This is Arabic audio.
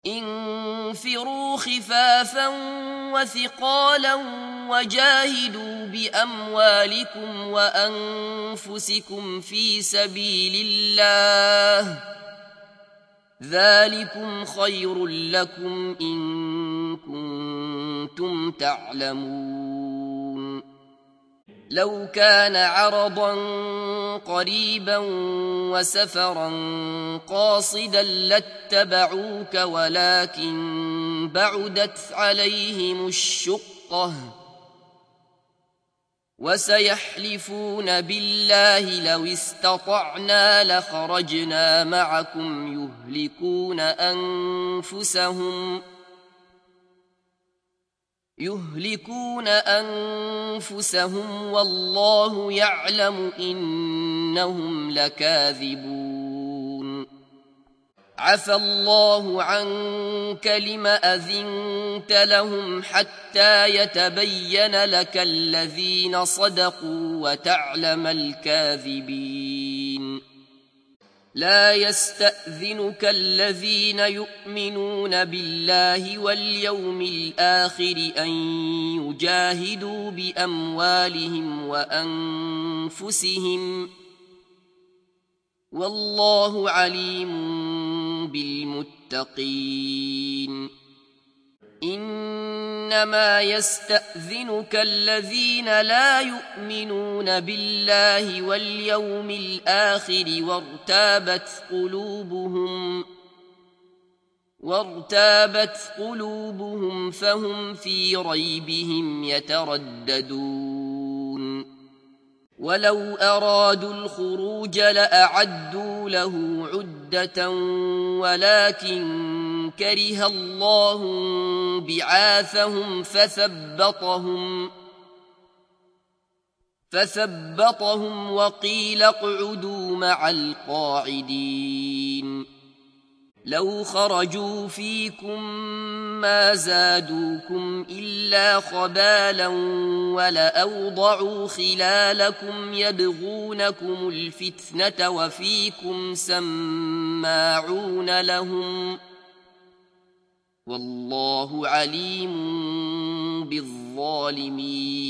انفروا خفافا وثقالا وجاهدوا بأموالكم وأنفسكم في سبيل الله ذلكم خير لكم إن كنتم تعلمون لو كان عرضا قريبا وسفرا قاصدا لاتبعوك ولكن بعدت عليهم الشقة وسيحلفون بالله لو استطعنا لخرجنا معكم يهلكون أنفسهم والله يعلم إنهم لكاذبون عفى الله عنك لم أذنت لهم حتى يتبين لك الذين صدقوا وتعلم الكاذبين لا يستأذنك الذين يؤمنون بالله واليوم الآخر أن يجاهدوا بأموالهم وأنفسهم والله عليم بالمتقين إنما يستأذنك الذين لا يؤمنون بالله واليوم الآخر وارتابت قلوبهم فهم في ريبهم يترددون ولو أرادوا الخروج لأعدوا له عدة ولكن كره الله بعاثهم فثبطهم وقيل اقعدوا مع القاعدين لو خرجوا فيكم ما زادوكم إلا خبالا ولأوضعوا خلالكم يبغونكم الفتنة وفيكم سماعون لهم والله عليم بالظالمين